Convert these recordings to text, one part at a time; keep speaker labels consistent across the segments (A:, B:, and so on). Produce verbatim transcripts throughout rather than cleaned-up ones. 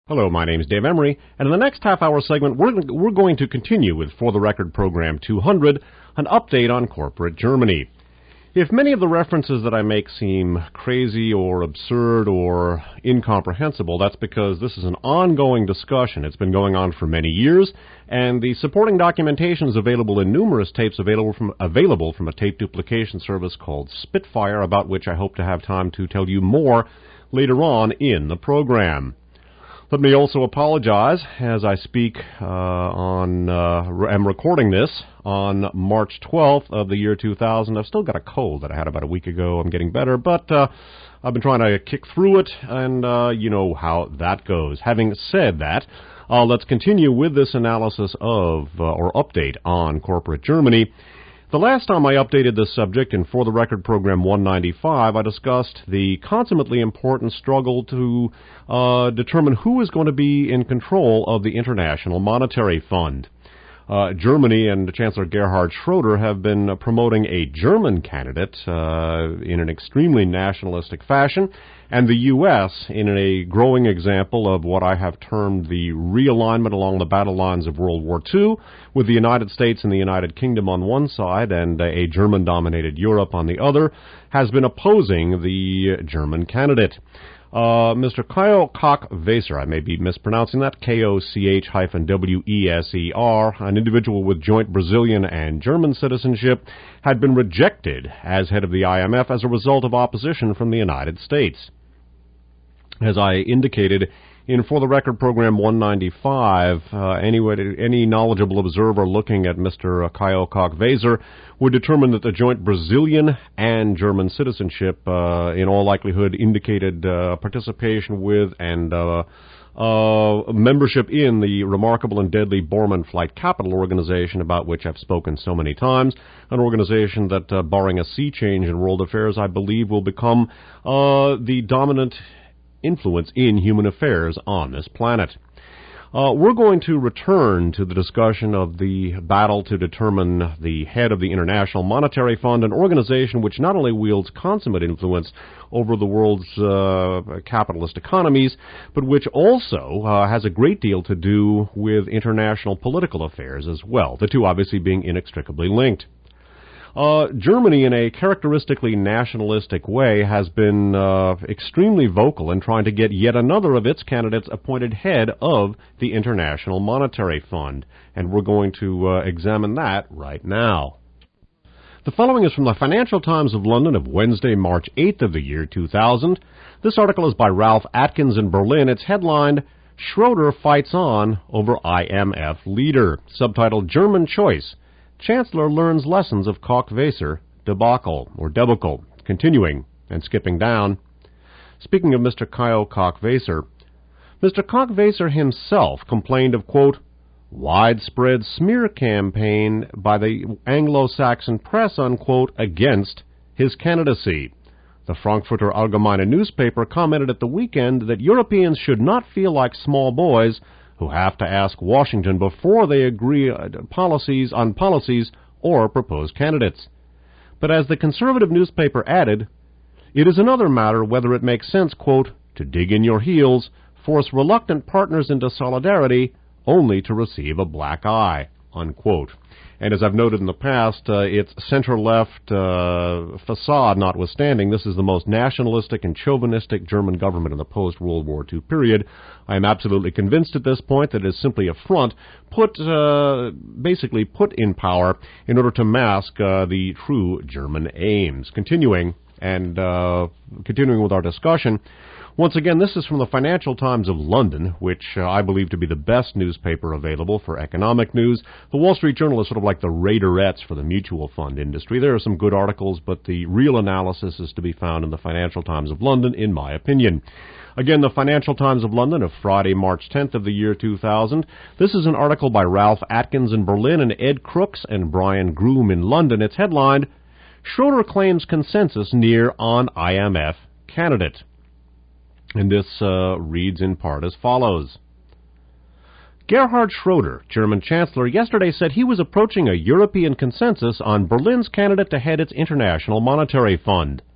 A: Hello, my name is Dave Emery, and in the next half-hour segment, we're, we're going to continue with For the Record Program two hundred, an update on corporate Germany. If many of the references that I make seem crazy or absurd or incomprehensible, that's because this is an ongoing discussion. It's been going on for many years, and the supporting documentation is available in numerous tapes available from, available from a tape duplication service called Spitfire, about which I hope to have time to tell you more later on in the program. Let me also apologize as I speak uh, on, uh, I'm recording this on March twelfth of the year two thousand. I've still got a cold that I had about a week ago. I'm getting better, but uh, I've been trying to kick through it, and uh, you know how that goes. Having said that, uh, let's continue with this analysis of, uh, or update on corporate Germany. The last time I updated this subject in For the Record Program one ninety-five, I discussed the consummately important struggle to uh, determine who is going to be in control of the International Monetary Fund. Uh, Germany and Chancellor Gerhard Schroeder have been uh, promoting a German candidate uh, in an extremely nationalistic fashion, and the U S in a growing example of what I have termed the realignment along the battle lines of World War Two, with the United States and the United Kingdom on one side and uh, a German-dominated Europe on the other, has been opposing the German candidate. Uh, Mister Kyle Koch-Weser, I may be mispronouncing that, K O C H W E S E R, an individual with joint Brazilian and German citizenship, had been rejected as head of the I M F as a result of opposition from the United States. As I indicated in For the Record Program one ninety-five, uh, anyway, any knowledgeable observer looking at Mister Kyle Koch-Weser would determine that the joint Brazilian and German citizenship, uh, in all likelihood, indicated uh, participation with and uh, uh, membership in the remarkable and deadly Bormann Flight Capital Organization, about which I've spoken so many times, an organization that, uh, barring a sea change in world affairs, I believe will become uh, the dominant influence in human affairs on this planet. Uh, we're going to return to the discussion of the battle to determine the head of the International Monetary Fund, an organization which not only wields consummate influence over the world's uh, capitalist economies, but which also uh, has a great deal to do with international political affairs as well, the two obviously being inextricably linked. Uh, Germany, in a characteristically nationalistic way, has been uh, extremely vocal in trying to get yet another of its candidates appointed head of the International Monetary Fund, and we're going to uh, examine that right now. The following is from the Financial Times of London of Wednesday, March eighth of the year two thousand. This article is by Ralph Atkins in Berlin. It's headlined, Schroeder Fights On Over I M F Leader, subtitled German Choice. Chancellor learns lessons of Koch-Weser debacle, or debacle, continuing and skipping down. Speaking of Mister Kyle Koch-Weser, Mister Koch-Weser himself complained of, quote, widespread smear campaign by the Anglo-Saxon press, unquote, against his candidacy. The Frankfurter Allgemeine newspaper commented at the weekend that Europeans should not feel like small boys who have to ask Washington before they agree policies on policies or propose candidates. But as the conservative newspaper added, it is another matter whether it makes sense, quote, to dig in your heels, force reluctant partners into solidarity, only to receive a black eye, unquote. And as I've noted in the past, uh, its center-left uh, facade notwithstanding, this is the most nationalistic and chauvinistic German government in the post-World War Two period. I am absolutely convinced at this point that it is simply a front put, uh, basically put in power in order to mask uh, the true German aims. Continuing, and uh, continuing with our discussion, once again, this is from the Financial Times of London, which uh, I believe to be the best newspaper available for economic news. The Wall Street Journal is sort of like the Raiderettes for the mutual fund industry. There are some good articles, but the real analysis is to be found in the Financial Times of London, in my opinion. Again, the Financial Times of London of Friday, March tenth of the year two thousand. This is an article by Ralph Atkins in Berlin and Ed Crooks and Brian Groom in London. It's headlined, Schroeder claims consensus near on I M F candidate. And this uh, reads in part as follows. Gerhard Schroeder, German Chancellor, yesterday said he was approaching a European consensus on Berlin's candidate to head its International Monetary Fund.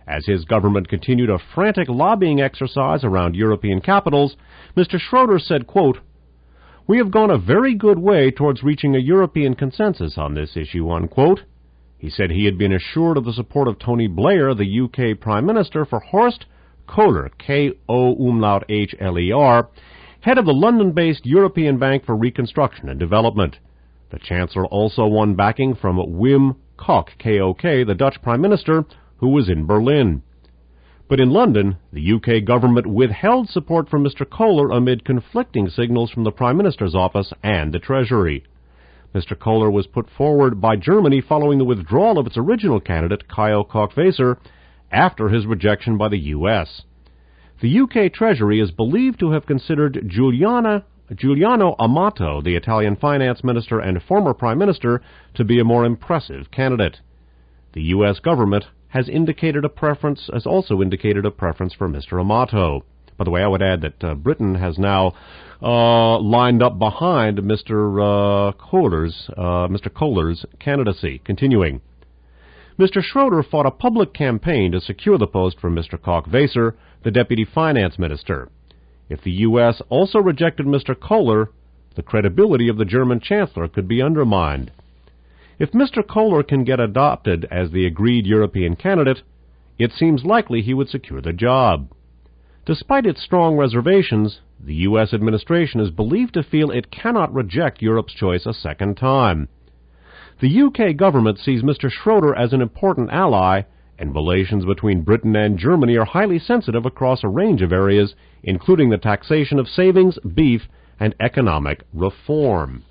A: As his government continued a frantic lobbying exercise around European capitals, Mister Schroeder said, quote, "We have gone a very good way towards reaching a European consensus on this issue," unquote. He said he had been assured of the support of Tony Blair, the U K Prime Minister, for Horst Kohler, K O umlaut H L E R, head of the London-based European Bank for Reconstruction and Development. The Chancellor also won backing from Wim Kok, K O K, the Dutch Prime Minister, who was in Berlin. But in London, the U K government withheld support from Mister Kohler amid conflicting signals from the Prime Minister's office and the Treasury. Mister Kohler was put forward by Germany following the withdrawal of its original candidate, Kyle Koch-Weser, after his rejection by the U S. The U K Treasury is believed to have considered Giuliana, Giuliano Amato, the Italian finance minister and former prime minister, to be a more impressive candidate. The U S government has indicated a preference, has also indicated a preference for Mister Amato. By the way, I would add that uh, Britain has now uh, lined up behind Mister Uh, Kohler's, uh, Mister Kohler's candidacy. Continuing, Mister Schroeder fought a public campaign to secure the post from Mister Koch-Weser, the deputy finance minister. If the U S also rejected Mister Kohler, the credibility of the German chancellor could be undermined. If Mister Kohler can get adopted as the agreed European candidate, it seems likely he would secure the job. Despite its strong reservations, the U S administration is believed to feel it cannot reject Europe's choice a second time. The U K government sees Mister Schroeder as an important ally, and relations between Britain and Germany are highly sensitive across a range of areas, including the taxation of savings, beef, and economic reform.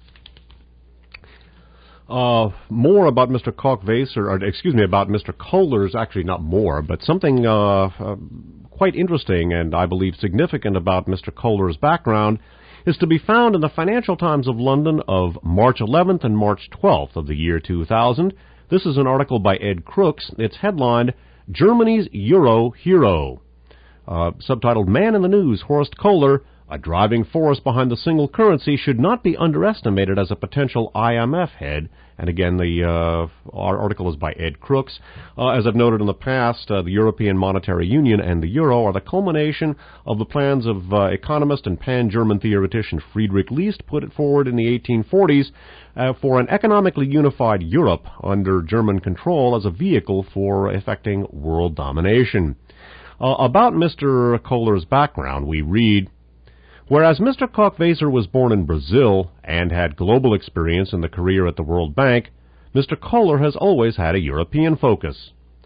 A: Uh, more about Mister Koch-Weser, or excuse me, about Mister Kohler's, actually not more, but something uh, uh, quite interesting and I believe significant about Mister Kohler's background is to be found in the Financial Times of London of March eleventh and March twelfth of the year two thousand. This is an article by Ed Crooks. It's headlined, "Germany's Euro Hero." Uh, subtitled, "Man in the News, Horst Kohler, a driving force behind the single currency, should not be underestimated as a potential I M F head." And again, the uh, our article is by Ed Crooks. Uh, as I've noted in the past, uh, the European Monetary Union and the Euro are the culmination of the plans of uh, economist and pan-German theoretician Friedrich List, put it forward in the eighteen forties uh, for an economically unified Europe under German control as a vehicle for effecting world domination. Uh, about Mister Kohler's background, we read, whereas Mister Koch-Weser was born in Brazil and had global experience in the career at the World Bank, Mister Kohler has always had a European focus.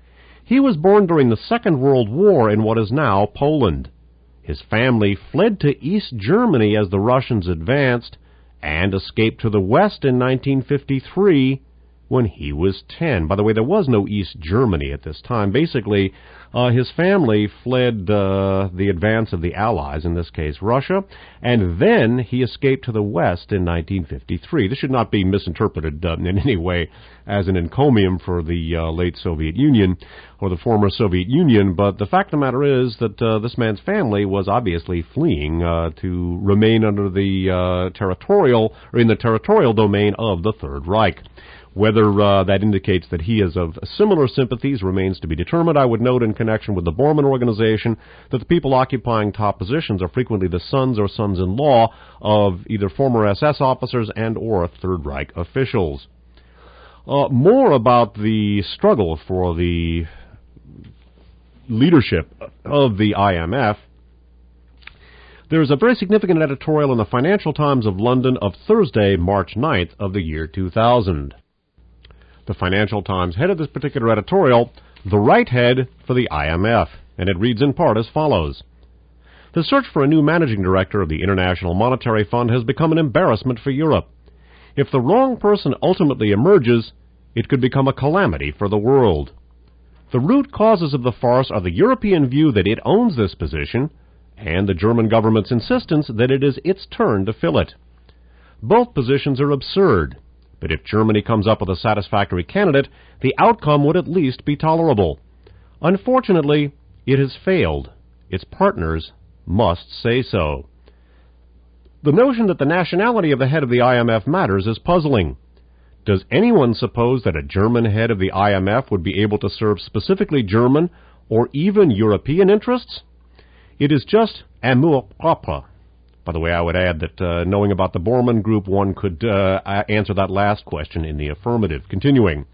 A: He was born during the Second World War in what is now Poland. His family fled to East Germany as the Russians advanced and escaped to the West in nineteen fifty-three when he was ten. By the way, there was no East Germany at this time. Basically, uh, his family fled uh, the advance of the Allies, in this case Russia, and then he escaped to the West in nineteen fifty-three. This should not be misinterpreted uh, in any way as an encomium for the uh, late Soviet Union or the former Soviet Union, but the fact of the matter is that uh, this man's family was obviously fleeing uh, to remain under the uh, territorial, or in the territorial domain of the Third Reich. Whether uh, that indicates that he is of similar sympathies remains to be determined. I would note in connection with the Bormann organization that the people occupying top positions are frequently the sons or sons-in-law of either former S S officers and or Third Reich officials. Uh, more about the struggle for the leadership of the I M F. There is a very significant editorial in the Financial Times of London of Thursday, March ninth of the year two thousand. The Financial Times headed this particular editorial, "The Right Head for the I M F," and it reads in part as follows. The search for a new managing director of the International Monetary Fund has become an embarrassment for Europe. If the wrong person ultimately emerges, it could become a calamity for the world. The root causes of the farce are the European view that it owns this position, and the German government's insistence that it is its turn to fill it. Both positions are absurd. But if Germany comes up with a satisfactory candidate, the outcome would at least be tolerable. Unfortunately, it has failed. Its partners must say so. The notion that the nationality of the head of the I M F matters is puzzling. Does anyone suppose that a German head of the I M F would be able to serve specifically German or even European interests? It is just amour-propre. By the way, I would add that uh, knowing about the Bormann Group, one could uh, answer that last question in the affirmative. Continuing.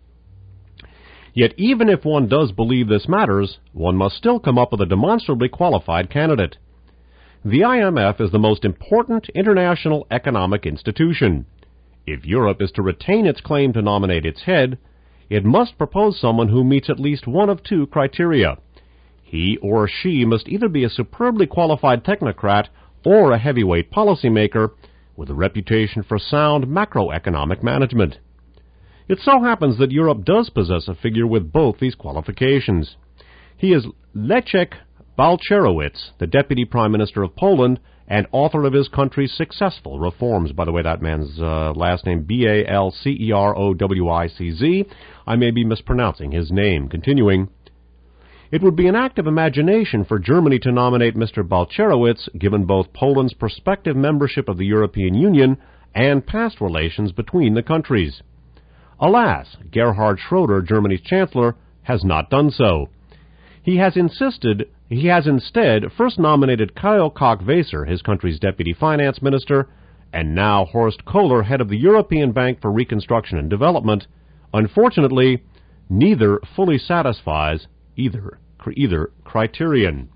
A: Yet even if one does believe this matters, one must still come up with a demonstrably qualified candidate. The I M F is the most important international economic institution. If Europe is to retain its claim to nominate its head, it must propose someone who meets at least one of two criteria. He or she must either be a superbly qualified technocrat or a heavyweight policymaker with a reputation for sound macroeconomic management. It so happens that Europe does possess a figure with both these qualifications. He is Leszek Balcerowicz, the Deputy Prime Minister of Poland and author of his country's successful reforms. By the way, that man's uh, last name, B A L C E R O W I C Z. I may be mispronouncing his name. Continuing. It would be an act of imagination for Germany to nominate Mister Balcerowicz, given both Poland's prospective membership of the European Union and past relations between the countries. Alas, Gerhard Schroeder, Germany's chancellor, has not done so. He has insisted, he has instead first nominated Kyle Koch-Weser, his country's deputy finance minister, and now Horst Kohler, head of the European Bank for Reconstruction and Development. Unfortunately, neither fully satisfies either either criterion.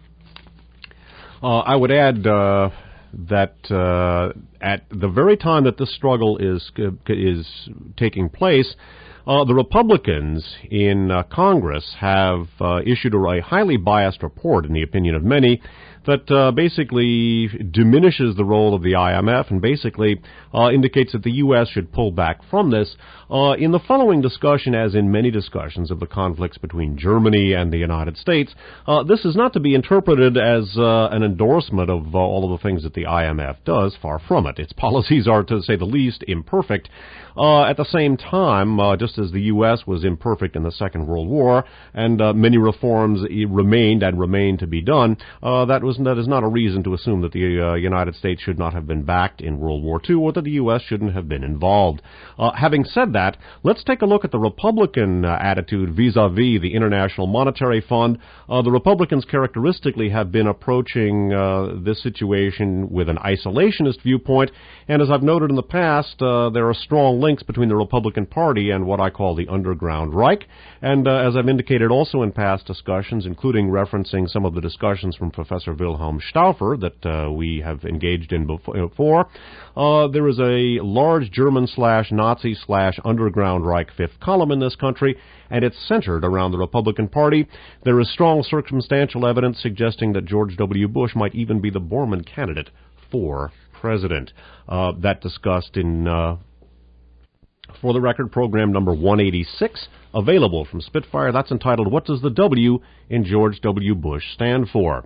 A: Uh, I would add uh, that uh, at the very time that this struggle is is taking place, uh, the Republicans in uh, Congress have uh, issued a, a highly biased report, in the opinion of many, that uh, basically diminishes the role of the I M F and basically uh, indicates that the U S should pull back from this. Uh, in the following discussion, as in many discussions of the conflicts between Germany and the United States, uh, this is not to be interpreted as uh, an endorsement of uh, all of the things that the I M F does. Far from it. Its policies are, to say the least, imperfect. Uh, at the same time, uh, just as the U S was imperfect in the Second World War, and uh, many reforms remained and remain to be done, uh, that was that is not a reason to assume that the uh, United States should not have been backed in World War Two, or that the U S shouldn't have been involved. Uh, having said that, let's take a look at the Republican uh, attitude vis-a-vis the International Monetary Fund. Uh, the Republicans characteristically have been approaching uh, this situation with an isolationist viewpoint, and as I've noted in the past, uh, there are strong links between the Republican Party and what I call the underground Reich, and uh, as I've indicated also in past discussions, including referencing some of the discussions from Professor Wilhelm Stauffer that uh, we have engaged in before, uh, there is a large German slash Nazi slash underground Reich fifth column in this country, and it's centered around the Republican Party. There is strong circumstantial evidence suggesting that George W. Bush might even be the Bormann candidate for president. Uh, that discussed in uh, For the Record program number one eighty-six, available from Spitfire. That's entitled, What Does the W in George W. Bush Stand For?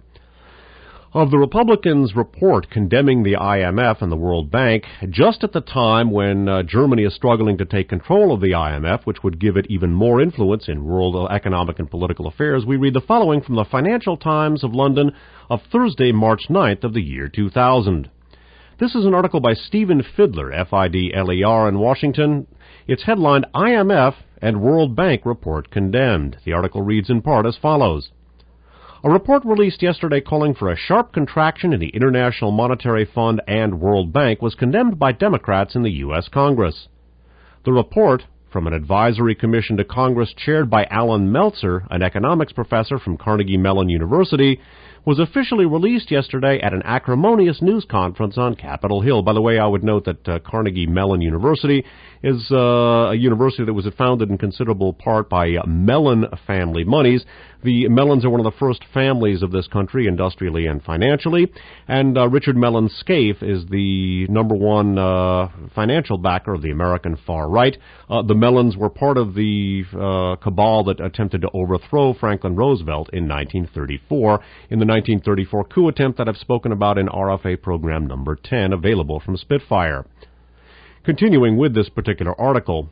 A: Of the Republicans' report condemning the I M F and the World Bank, just at the time when uh, Germany is struggling to take control of the I M F, which would give it even more influence in world economic and political affairs, we read the following from the Financial Times of London of Thursday, March ninth of the year two thousand. This is an article by Stephen Fidler, F I D L E R, in Washington. It's headlined, I M F and World Bank Report Condemned. The article reads in part as follows. A report released yesterday calling for a sharp contraction in the International Monetary Fund and World Bank was condemned by Democrats in the U S Congress. The report, from an advisory commission to Congress chaired by Alan Meltzer, an economics professor from Carnegie Mellon University, was officially released yesterday at an acrimonious news conference on Capitol Hill. By the way, I would note that uh, Carnegie Mellon University is uh, a university that was founded in considerable part by uh, Mellon family monies. The Mellons are one of the first families of this country, industrially and financially, and uh, Richard Mellon Scaife is the number one uh, financial backer of the American far right. Uh, the Mellons were part of the uh, cabal that attempted to overthrow Franklin Roosevelt in nineteen thirty-four, in the nineteen thirty-four coup attempt that I've spoken about in R F A program number ten, available from Spitfire. Continuing with this particular article,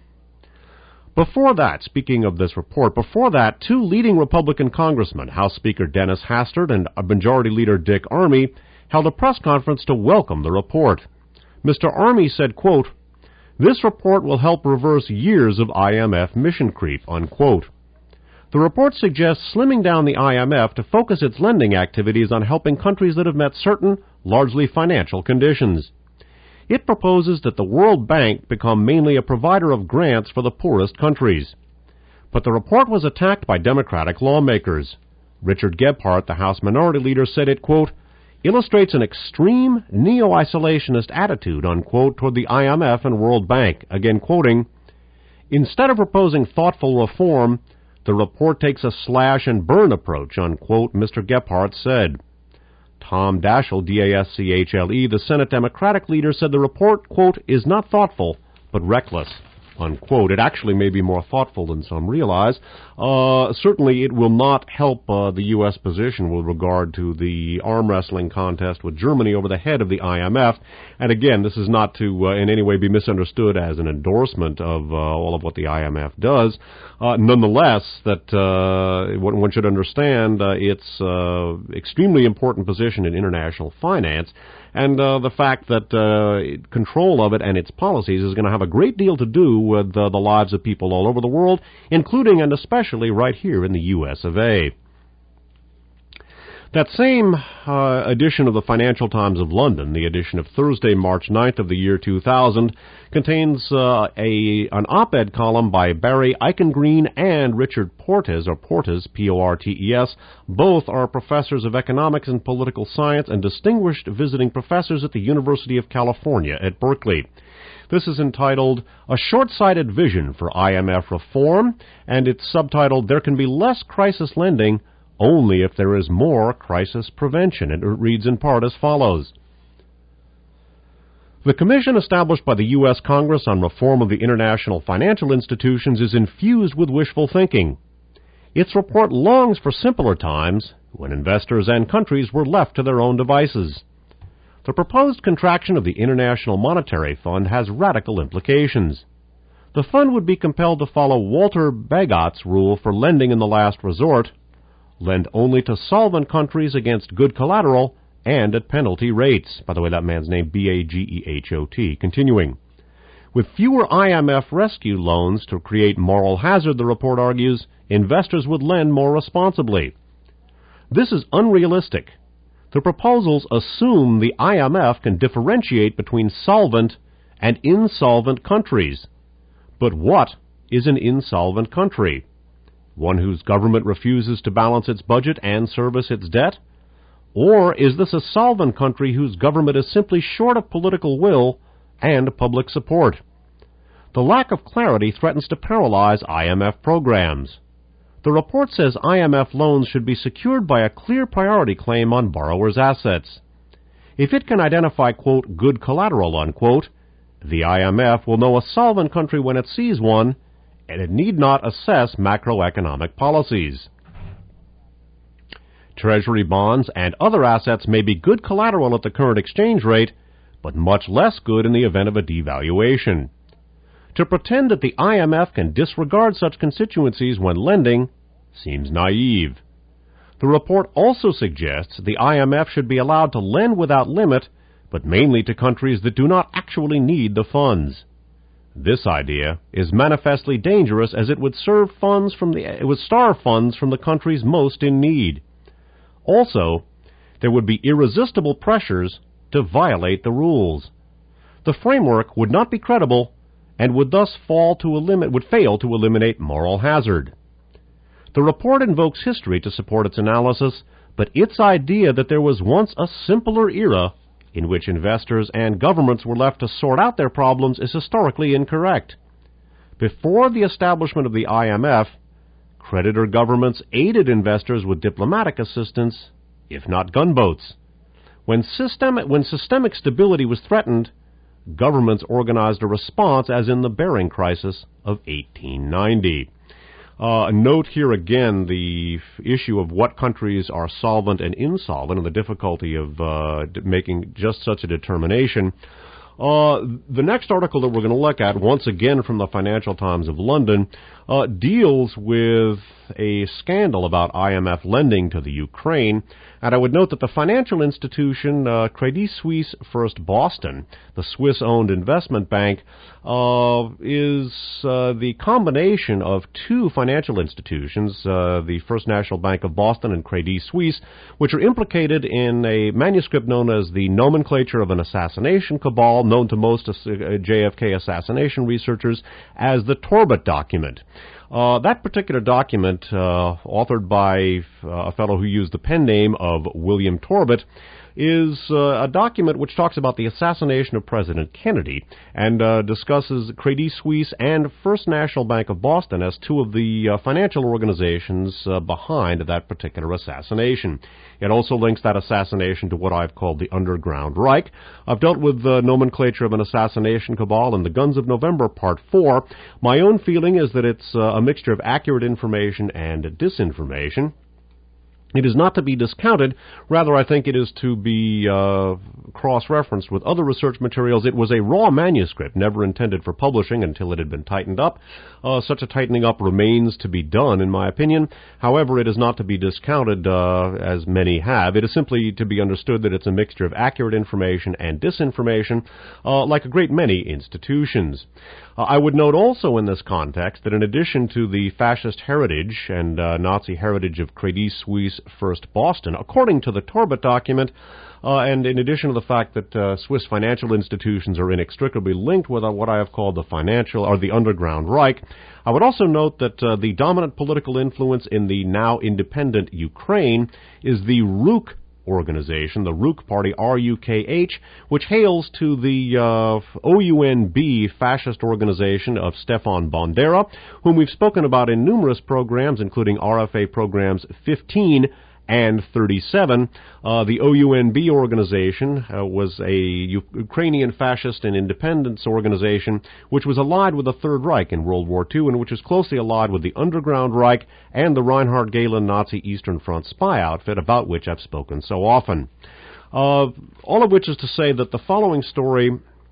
A: before that, speaking of this report, before that, two leading Republican congressmen, House Speaker Dennis Hastert and Majority Leader Dick Armey, held a press conference to welcome the report. Mister Armey said, quote, "This report will help reverse years of I M F mission creep," unquote. The report suggests slimming down the I M F to focus its lending activities on helping countries that have met certain, largely financial conditions. It proposes that the World Bank become mainly a provider of grants for the poorest countries. But the report was attacked by Democratic lawmakers. Richard Gephardt, the House Minority Leader, said it, quote, illustrates an extreme neo-isolationist attitude, unquote, toward the I M F and World Bank. Again quoting, instead of proposing thoughtful reform, the report takes a slash-and-burn approach, unquote, Mister Gephardt said. Tom Daschle, D A S C H L E, the Senate Democratic leader, said the report, quote, is not thoughtful, but reckless, unquote. It actually may be more thoughtful than some realize. Uh, certainly it will not help uh, the U S position with regard to the arm wrestling contest with Germany over the head of the I M F. And again, this is not to uh, in any way be misunderstood as an endorsement of uh, all of what the I M F does. Uh, nonetheless, that uh, one should understand uh, its uh, extremely important position in international finance, and uh, the fact that uh, control of it and its policies is going to have a great deal to do with uh, the lives of people all over the world, including and especially right here in the U S of A. That same uh, edition of the Financial Times of London, the edition of Thursday, March ninth of the year two thousand, contains uh, a an op-ed column by Barry Eichengreen and Richard Portes, or Portes, P O R T E S. Both are professors of economics and political science and distinguished visiting professors at the University of California at Berkeley. This is entitled, A Short-Sighted Vision for I M F Reform, and it's subtitled, There Can Be Less Crisis Lending Only If There Is More Crisis Prevention. And it reads in part as follows. The commission established by the U S Congress on reform of the international financial institutions is infused with wishful thinking. Its report longs for simpler times when investors and countries were left to their own devices. The proposed contraction of the International Monetary Fund has radical implications. The fund would be compelled to follow Walter Bagot's rule for lending in the last resort, lend only to solvent countries against good collateral and at penalty rates. By the way, that man's name, B A G E H O T. Continuing. With fewer I M F rescue loans to create moral hazard, the report argues, investors would lend more responsibly. This is unrealistic. The proposals assume the I M F can differentiate between solvent and insolvent countries. But what is an insolvent country? One whose government refuses to balance its budget and service its debt? Or is this a solvent country whose government is simply short of political will and public support? The lack of clarity threatens to paralyze I M F programs. The report says I M F loans should be secured by a clear priority claim on borrowers' assets. If it can identify, quote, good collateral, unquote, the I M F will know a solvent country when it sees one, and it need not assess macroeconomic policies. Treasury bonds and other assets may be good collateral at the current exchange rate, but much less good in the event of a devaluation. To pretend that the I M F can disregard such constituencies when lending seems naive. The report also suggests the I M F should be allowed to lend without limit, but mainly to countries that do not actually need the funds. This idea is manifestly dangerous, as it would serve funds from the it would starve funds from the countries most in need. Also, there would be irresistible pressures to violate the rules. The framework would not be credible and would thus fall to elim- would fail to eliminate moral hazard. The report invokes history to support its analysis, but its idea that there was once a simpler era in which investors and governments were left to sort out their problems is historically incorrect. Before the establishment of the I M F, creditor governments aided investors with diplomatic assistance, if not gunboats. When, system- when systemic stability was threatened, governments organized a response, as in the Bering Crisis of eighteen ninety. Uh, note here again the f- issue of what countries are solvent and insolvent and the difficulty of uh, d- making just such a determination. Uh, the next article that we're going to look at, once again from the Financial Times of London, uh, deals with a scandal about I M F lending to the Ukraine. And I would note that the financial institution, uh, Credit Suisse First Boston, the Swiss-owned investment bank, uh, is uh, the combination of two financial institutions, uh, the First National Bank of Boston and Credit Suisse, which are implicated in a manuscript known as the Nomenclature of an Assassination Cabal, known to most uh, J F K assassination researchers as the Torbet document. Uh, that particular document, uh, authored by uh, a fellow who used the pen name of William Torbet, is uh, a document which talks about the assassination of President Kennedy and uh, discusses Credit Suisse and First National Bank of Boston as two of the uh, financial organizations uh, behind that particular assassination. It also links that assassination to what I've called the Underground Reich. I've dealt with the Nomenclature of an Assassination Cabal in The Guns of November, Part four. My own feeling is that it's uh, a mixture of accurate information and disinformation. It is not to be discounted. Rather, I think it is to be uh, cross-referenced with other research materials. It was a raw manuscript, never intended for publishing until it had been tightened up. Uh, such a tightening up remains to be done, in my opinion. However, it is not to be discounted, uh, as many have. It is simply to be understood that it's a mixture of accurate information and disinformation, uh, like a great many institutions. Uh, I would note also in this context that in addition to the fascist heritage and uh, Nazi heritage of Credit Suisse First Boston, according to the Torbet document, uh, and in addition to the fact that uh, Swiss financial institutions are inextricably linked with uh, what I have called the financial or the Underground Reich, I would also note that uh, the dominant political influence in the now independent Ukraine is the Rukh organization, the Rukh Party, R U K H, which hails to the uh, O U N B fascist organization of Stefan Bandera, whom we've spoken about in numerous programs, including R F A programs fifteen and thirty-seven. Uh, the O U N B organization uh, was a Ukrainian fascist and independence organization which was allied with the Third Reich in World War Two and which is closely allied with the Underground Reich and the Reinhard Gehlen Nazi Eastern Front spy outfit, about which I've spoken so often. Uh, all of which is to say that the following story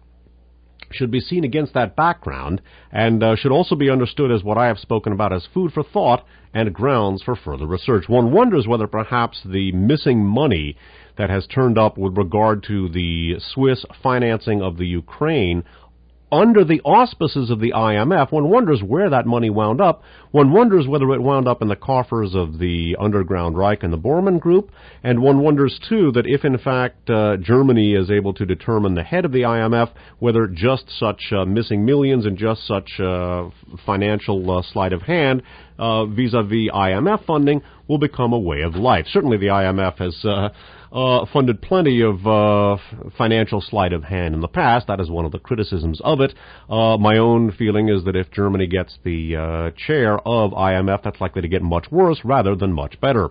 A: should be seen against that background and uh, should also be understood as what I have spoken about as food for thought and grounds for further research. One wonders whether perhaps the missing money that has turned up with regard to the Swiss financing of the Ukraine under the auspices of the I M F, one wonders where that money wound up. One wonders whether it wound up in the coffers of the Underground Reich and the Bormann Group. And one wonders, too, that if, in fact, uh, Germany is able to determine the head of the I M F, whether just such uh, missing millions and just such uh, financial uh, sleight of hand uh, vis-a-vis I M F funding will become a way of life. Certainly the I M F has uh, uh, funded plenty of uh, financial sleight of hand in the past. That is one of the criticisms of it. Uh, my own feeling is that if Germany gets the uh, chair of I M F, that's likely to get much worse rather than much better.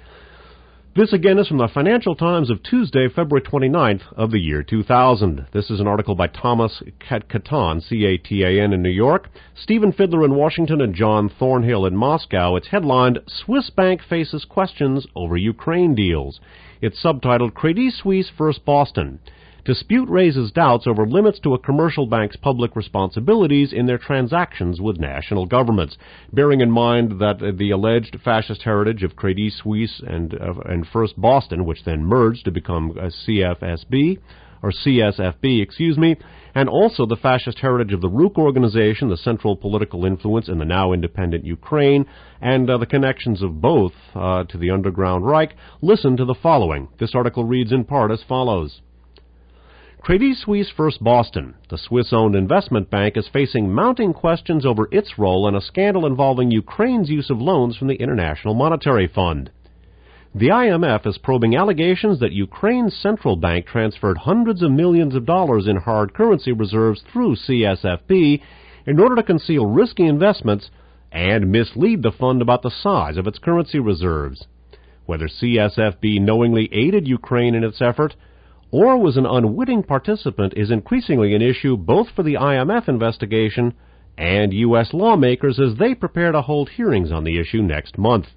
A: This again is from the Financial Times of Tuesday, February twenty-ninth of the year two thousand. This is an article by Thomas Catan, C A T A N in New York, Stephen Fiedler in Washington, and John Thornhill in Moscow. It's headlined, Swiss Bank Faces Questions Over Ukraine Deals. It's subtitled, Credit Suisse First Boston. Dispute raises doubts over limits to a commercial bank's public responsibilities in their transactions with national governments, bearing in mind that the alleged fascist heritage of Credit Suisse and, uh, and First Boston, which then merged to become a C F S B, or C S F B, excuse me, and also the fascist heritage of the Rukh organization, the central political influence in the now independent Ukraine, and uh, the connections of both uh, to the Underground Reich. Listen to the following. This article reads in part as follows. Credit Suisse First Boston, the Swiss-owned investment bank, is facing mounting questions over its role in a scandal involving Ukraine's use of loans from the International Monetary Fund. The I M F is probing allegations that Ukraine's central bank transferred hundreds of millions of dollars in hard currency reserves through C S F B in order to conceal risky investments and mislead the fund about the size of its currency reserves. Whether C S F B knowingly aided Ukraine in its effort or was an unwitting participant is increasingly an issue both for the I M F investigation and U S lawmakers as they prepare to hold hearings on the issue next month.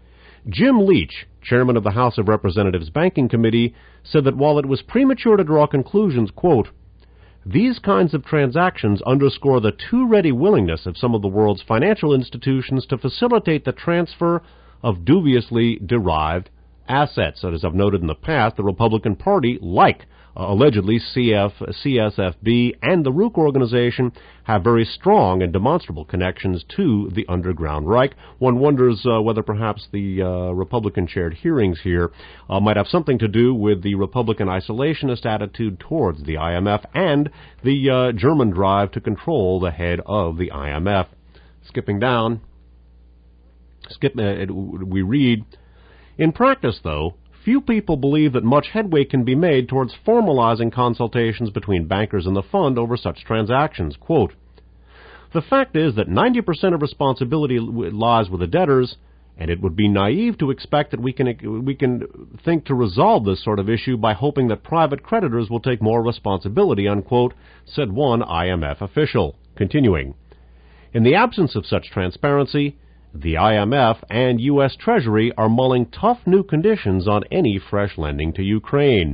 A: Jim Leach, chairman of the House of Representatives Banking Committee, said that while it was premature to draw conclusions, quote, These kinds of transactions underscore the too-ready willingness of some of the world's financial institutions to facilitate the transfer of dubiously derived assets. So, as I've noted in the past, the Republican Party, like uh, allegedly C F, C S F B and the Rook Organization, have very strong and demonstrable connections to the underground Reich. One wonders uh, whether perhaps the uh, Republican-chaired hearings here uh, might have something to do with the Republican isolationist attitude towards the I M F and the uh, German drive to control the head of the I M F. Skipping down, skip, uh, we read, in practice, though, few people believe that much headway can be made towards formalizing consultations between bankers and the fund over such transactions. Quote, the fact is that ninety percent of responsibility lies with the debtors, and it would be naive to expect that we can we can think to resolve this sort of issue by hoping that private creditors will take more responsibility, unquote, said one I M F official. Continuing, in the absence of such transparency, the I M F and U S Treasury are mulling tough new conditions on any fresh lending to Ukraine.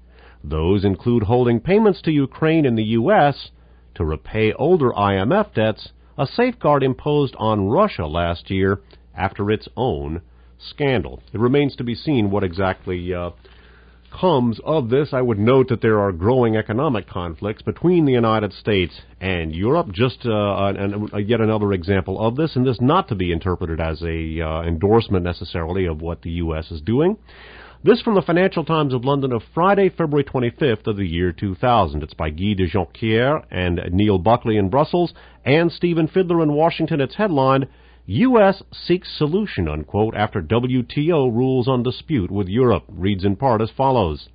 A: Those include holding payments to Ukraine in the U S to repay older I M F debts, a safeguard imposed on Russia last year after its own scandal. It remains to be seen what exactly uh, comes of this. I would note that there are growing economic conflicts between the United States and Europe. Just uh, an, an, yet another example of this, and this not to be interpreted as a uh, endorsement necessarily of what the U S is doing. This from the Financial Times of London of Friday, February twenty-fifth of the year two thousand. It's by Guy de Jonquière and Neil Buckley in Brussels and Stephen Fiedler in Washington. It's headlined, U S seeks solution, unquote, after W T O rules on dispute with Europe. Reads in part as follows.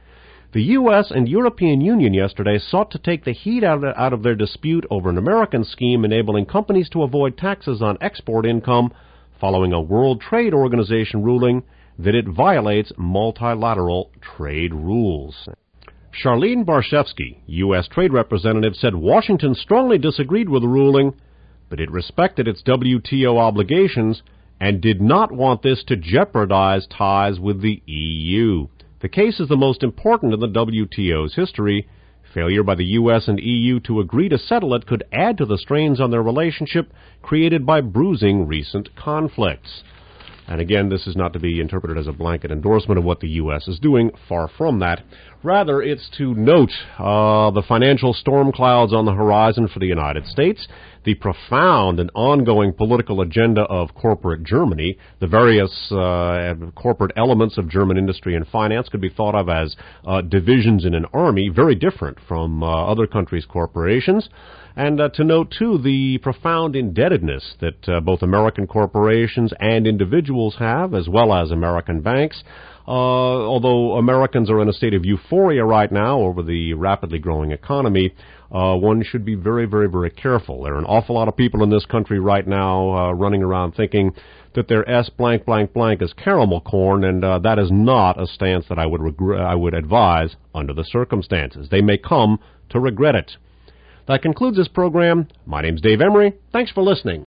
A: The U S and European Union yesterday sought to take the heat out of, out of their dispute over an American scheme enabling companies to avoid taxes on export income following a World Trade Organization ruling that it violates multilateral trade rules. Charlene Barshevsky, U S Trade Representative, said Washington strongly disagreed with the ruling, but it respected its W T O obligations and did not want this to jeopardize ties with the E U. The case is the most important in the W T O's history. Failure by the U S and E U to agree to settle it could add to the strains on their relationship created by bruising recent conflicts. And again, this is not to be interpreted as a blanket endorsement of what the U S is doing. Far from that. Rather, it's to note uh, the financial storm clouds on the horizon for the United States, the profound and ongoing political agenda of corporate Germany. The various uh, corporate elements of German industry and finance could be thought of as uh, divisions in an army, very different from uh, other countries' corporations. And uh, to note, too, the profound indebtedness that uh, both American corporations and individuals have, as well as American banks. Uh, although Americans are in a state of euphoria right now over the rapidly growing economy, uh, one should be very, very, very careful. There are an awful lot of people in this country right now uh, running around thinking that their S blank blank blank is caramel corn, and uh, that is not a stance that I would regret, I would advise under the circumstances. They may come to regret it. That concludes this program. My name's Dave Emery. Thanks for listening.